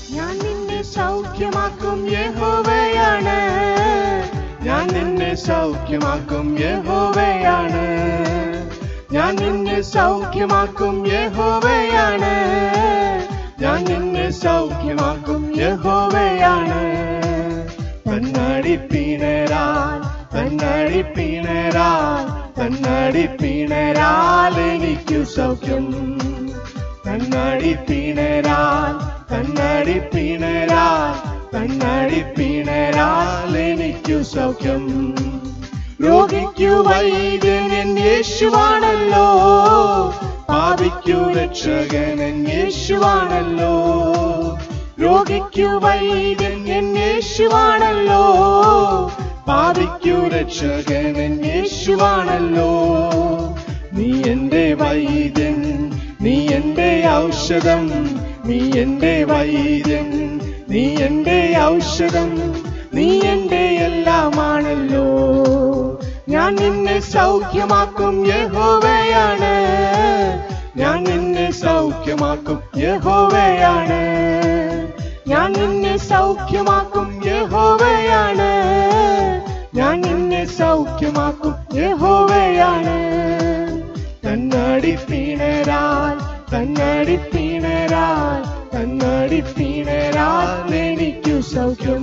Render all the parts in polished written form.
ഞാൻ നിന്നെ സൗഖ്യമാക്കും യഹോവയാണ്. ഞാൻ നിന്നെ സൗഖ്യമാക്കും യഹോവയാണ്. ഞാൻ നിന്നെ സൗഖ്യമാക്കും യഹോവയാണ്. ഞാൻ നിന്നെ സൗഖ്യമാക്കും യഹോവയാണ്. തന്നടിപ്പിണരാൽ തന്നടിപ്പിണരാൽ തന്നടിപ്പിണരാൽ എനിക്കു സൗഖ്യം. തന്നടിപ്പിണരാൽ തന്നടിപ്പിണരാൽ തന്നടിപ്പിണരാൽ എനിക്കു സൗഖ്യം. രോഗിക്കു വൈദ്യൻ യേശുവാണല്ലോ, പാപിക്കു രക്ഷകൻ യേശുവാണല്ലോ. രോഗിക്കു വൈദ്യൻ യേശുവാണല്ലോ, പാപിക്കു രക്ഷകൻ യേശുവാണല്ലോ. നീ എന്റെ വൈദ്യൻ, നീ എന്റെ ഔഷധം, നീ എന്റെ വൈദ്യൻ, നീ എന്റെ ഔഷധം, നീ എന്റെ എല്ലാമാണല്ലോ. ഞാൻ നിന്നെ സൗഖ്യമാക്കും യഹോവയാണ്. ഞാൻ നിന്നെ സൗഖ്യമാക്കും യഹോവയാണ്. ഞാൻ നിന്നെ സൗഖ്യമാക്കും യഹോവയാണ്. ഞാൻ നിന്നെ സൗഖ്യമാക്കും യഹോവയാണ്. തന്നടിപ്പിണരാൽ തന്നടിപ്പിണരാൽ തന്നടിപ്പിണരാൽ എനിക്കു സൗഖ്യം.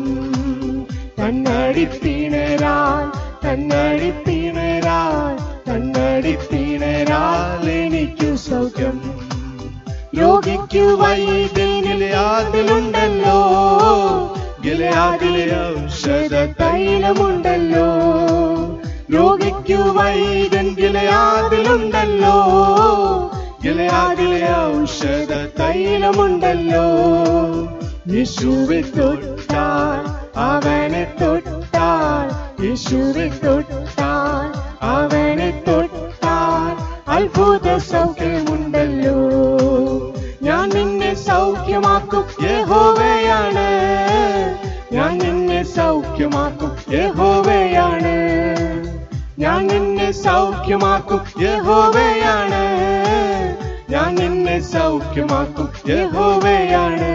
തന്നടിപ്പിണരാൽ തന്നടിപ്പിണരാൽ തന്നടിപ്പിണരാൽ എനിക്കു സൗഖ്യം. രോഗിക്കു വൈദ്യൻ ഗിലെയാദിലുണ്ടല്ലോ, ഗിലെയാദിലെ ഔഷധ തൈലമുണ്ടല്ലോ. രോഗിക്കു വൈദ്യൻ ഗിലെയാദിലുണ്ടല്ലോ, ഗിലെയാദിലെ ഔഷധ തൈലമുണ്ടല്ലോ. യേശുവെ തൊട്ടാൽ അവനെ തൊട്ടാൽ, യേശുവെ തൊട്ടാൽ അവനെ തൊട്ടാൽ അത്ഭുത സൗഖ്യമുണ്ടല്ലോ. ഞാൻ നിന്നെ സൗഖ്യമാക്കും യഹോവയാണ്. ഞാൻ നിന്നെ സൗഖ്യമാക്കും യഹോവയാണ്. ഞാൻ നിന്നെ സൗഖ്യമാക്കും യഹോവയാണ്. ഞാൻ നിന്നെ സൗഖ്യമാക്കും യഹോവയാണ്.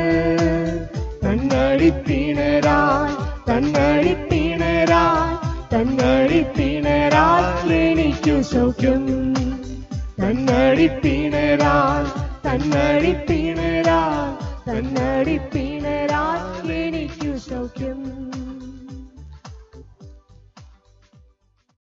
തന്നടിപ്പിണരാൽ തന്നടിപ്പിണരാൽ തന്നടിപ്പിണരാൽ എനിക്കു സൗഖ്യം. തന്നടിപ്പിണരാൽ തന്നടിപ്പിണരാൽ തന്നടിപ്പിണരാൽ എനിക്കു സൗഖ്യം.